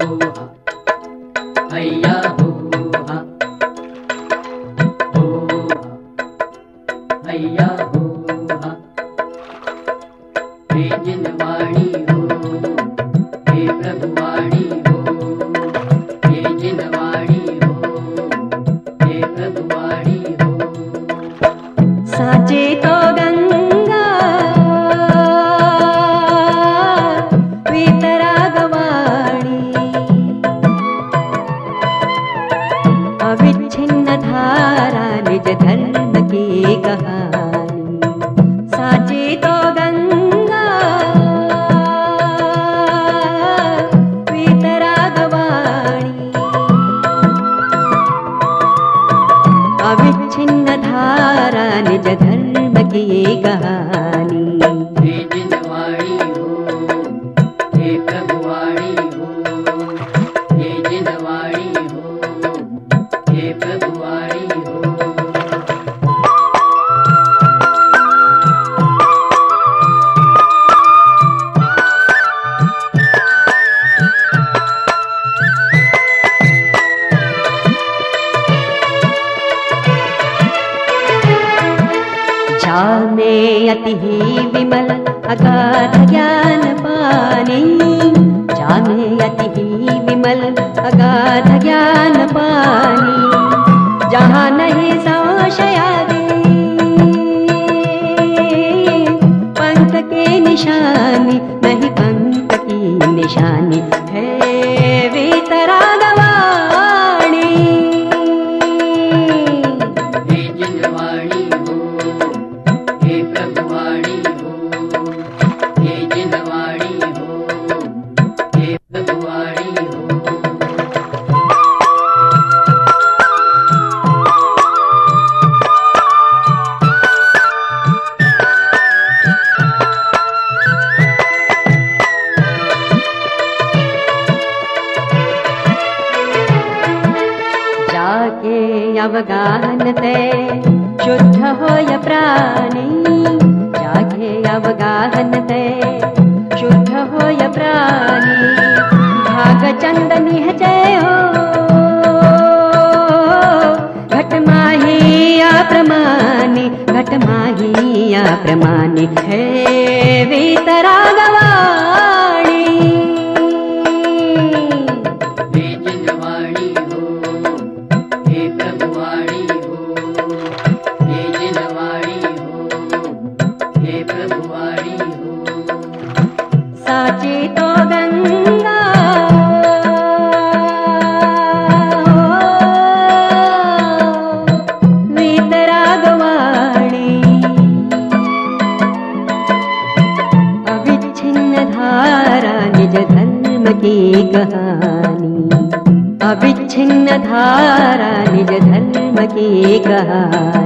हैया हो हा, हो हैया हो हा। हे जिनवाणी हो, हे प्रभुवाणी हो, हे जिनवाणी हो, हे प्रभुवाणी हो। साचे तो गंगा वीतरागवाणी, अविच्छिन्न धारा निज धर्म की कहानी। साचे तो गंगा वीतरागवाणी, अविच्छिन्न धारा निज धर्म की कहानी। हे जिनवाणी हो, हे प्रभुवाणी हो, हे जिनवाणी हो, हे प्रभुवाणी हो। जाने अति ही विमल अगाध ज्ञान पानी, जाने अति ही विमल अगाध ज्ञान पानी। जहाँ नहीं संशयादि पंथ के निशानी, नहीं पंथ की निशानी है वीतरागवाणी। हे जिनवाणी हो, हे प्रभुवाणी हो, हे जिनवाणी हो, हे प्रभुवाणी हो। जाके अवगाहनते शुद्ध होय प्राणी, जाके अवगाहनते शुद्ध होय प्राणी। भाग चंदनी है जय हो, घट माही अप्रमाणी, घट माही अप्रमाणी है वीतरागवाणी। हे जिनवाणी हो, हे प्रभुवाणी हो, हे जिनवाणी हो, हे प्रभुवाणी हो। साची तो गंगा वीतरागवाणी, अविच्छिन्न धारा निज धर्म की कहानी, अविच्छिन्न धारा निज धर्म की कहानी।